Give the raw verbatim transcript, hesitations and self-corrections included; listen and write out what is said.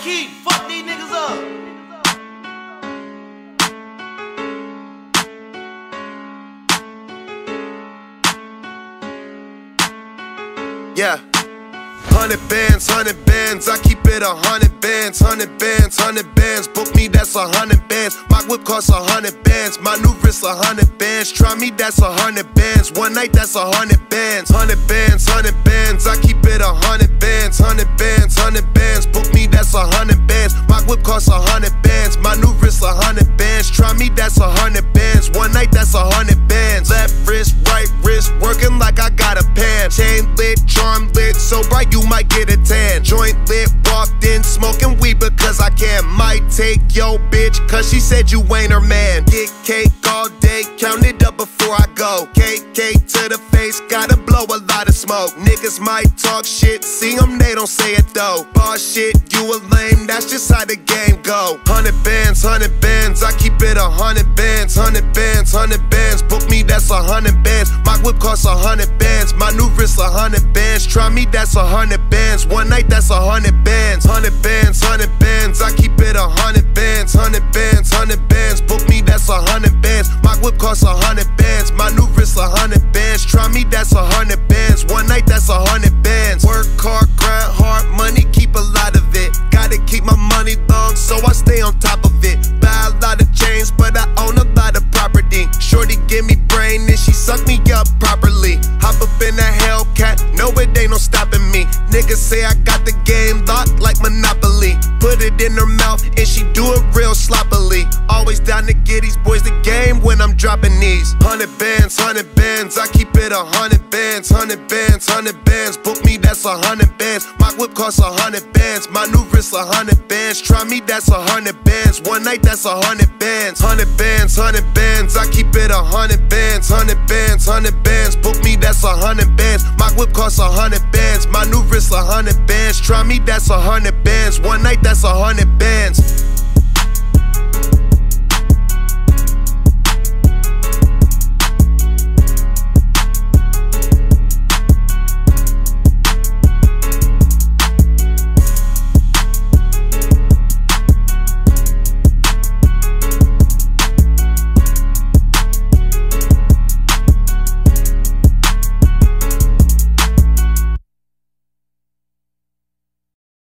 key. Fuck these niggas up. Yeah. Hundred bands, hundred bands, I keep it a hundred bands, hundred bands, hundred bands. Book me, that's a hundred bands. My whip costs a hundred bands, my new wrist a hundred bands. Try me, that's a hundred bands. One night, that's a hundred bands. Hundred bands, hundred bands, I keep it a hundred bands, hundred bands, hundred bands. Book me, that's a hundred bands. My whip costs a hundred bands, my new wrist a hundred bands. Try me, that's a hundred bands. One night, that's a hundred bands. Left wrist, right wrist, working like I got a pan. Chain lit, charm lit, so bright you might get a tan. Joint lit, walked in, smoking weed because I can. Might take yo bitch, cause she said you ain't her man. Get cake all day, count it up before I go. Cake, cake to the face, gotta blow a lot of smoke. Niggas might talk shit, see them, they don't say it though. Boss shit, you a lame, that's just how the game go. Hundred bands, hundred bands, I keep it a hundred bands, hundred bands, hundred bands. Book me, that's a hundred bands. My whip costs a hundred bands, my new wrist a hundred bands. Try me, that's a hundred bands. One night, that's a hundred bands. Hundred bands, hundred bands, I keep it a hundred bands, hundred bands, hundred bands. Book me, that's a hundred bands. My whip costs a hundred bands, my new wrist a hundred bands. Try me, that's a hundred bands. One night, that's a hundred bands. Work hard, grind hard, money, keep a lot of it. Gotta keep my money long, so I stay on top of it. Buy a lot of chains, but I own a lot of property. Shorty give me brain and she suck me up properly. Hop up in a Hellcat, no it ain't no stopping me. Niggas say I got the game locked like Monopoly. Put it in her mouth and she do it real sloppily. Always down to get these boys the game when I'm dropping these. Hundred bands, hundred bands, I keep it a hundred bands, hundred bands, hundred bands. Book me, that's a hundred bands. My whip costs a hundred bands, my new wrist a hundred bands. Try me, that's a hundred bands. One night, that's a hundred bands. Hundred bands, hundred bands, I keep it a hundred bands, hundred bands, hundred bands. Book me, that's a hundred bands. My whip costs a hundred bands, my new wrist a hundred bands. Try me, that's a hundred bands. One night, that's a hundred bands.